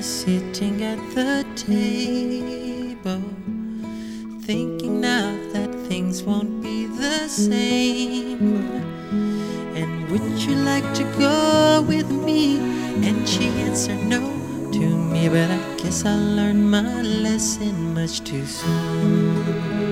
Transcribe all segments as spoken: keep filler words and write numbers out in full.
sitting at the table, thinking now that things won't be the same. And would you like to go with me? And she answered no to me, but I guess I learned my lesson much too soon.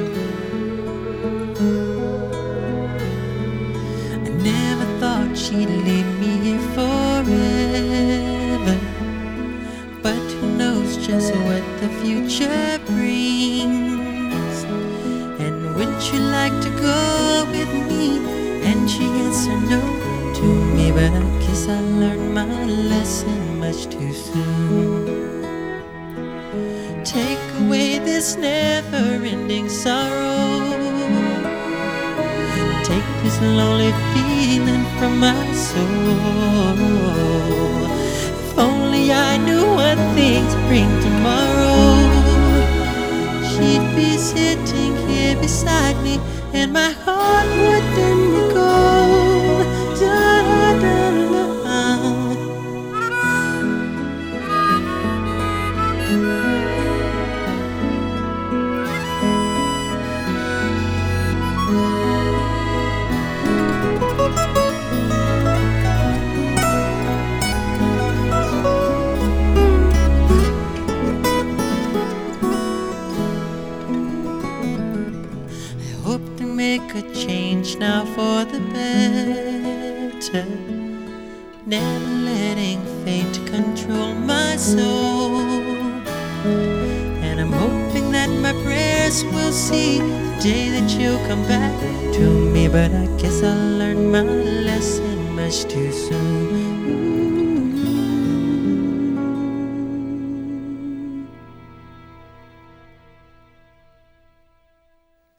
I never thought she'd leave me here forever, but who knows just what the future brings. And would you like to go with me? And she answered no to me, but I guess I learned my lesson much too soon. Take away this never-ending sorrow, take this lonely feeling from my soul. If only I knew what things bring tomorrow, she'd be sitting here beside me, and my heart wouldn't go. Da, da, da, da. Hope to make a change now for the better, never letting fate control my soul. And I'm hoping that my prayers will see the day that you'll come back to me, but I guess I learned my lesson much too soon.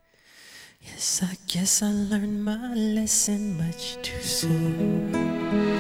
Yes, I guess I learned my lesson much too soon.